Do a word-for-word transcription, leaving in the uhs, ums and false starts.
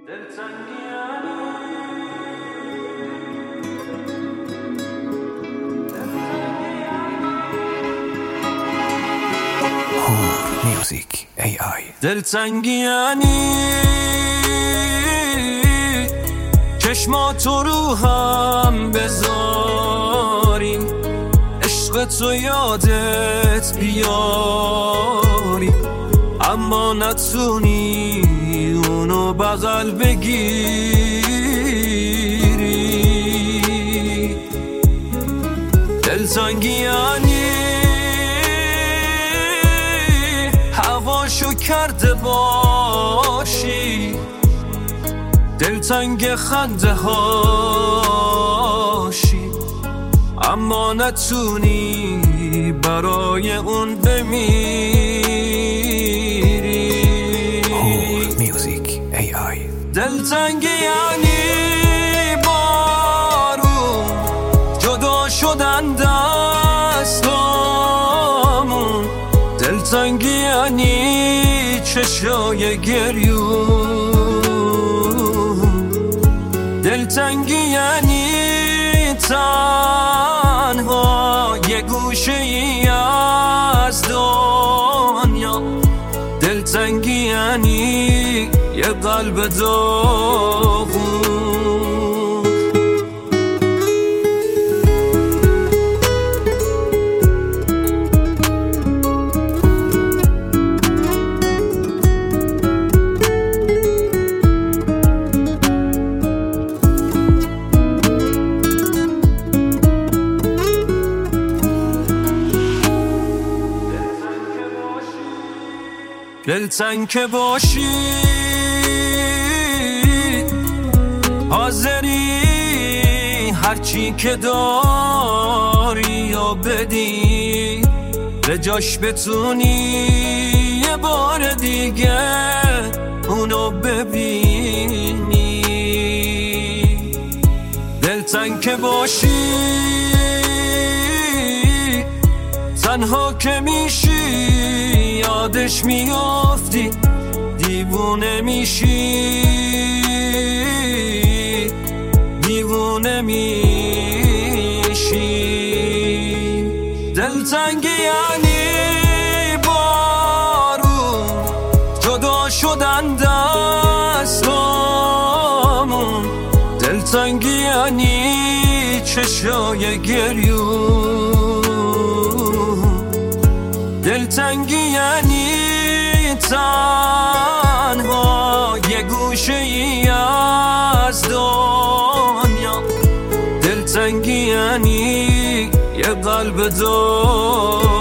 میوزیک ای آی دلتنگیانی چشماتو رو هم بذاریم، عشق تو یادت بیاری اما نتونی اونو بغل بگیری. دلتنگیانی هواشو کرده باشی، دلتنگ خنده هاشی اما نتونی برای اون بمیری. میوزیک ای آی دلتنگی یعنی بارون، جدا شدن دستامون، دلتنگی یعنی چشای گریون، دلتنگی یعنی تنها یه گوشه ای از دنیا، دلتنگی یعنی یه قلب داغون. دلتنگ که باشی حاضری هرچی که داری یا بدی، به جاش بتونی یه بار دیگه اونو ببینی. دلتنگ که باشی تنها که میشی یادش میافتی، دیوونه میشی دیوونه میشی. دلتنگی یعنی بارون، جدا شدن دستامون، دلتنگی یعنی چشای گریون، دلتنگی یعنی تنها یه گوشه ای از دنیا، دلتنگی یعنی یه قلب داغون.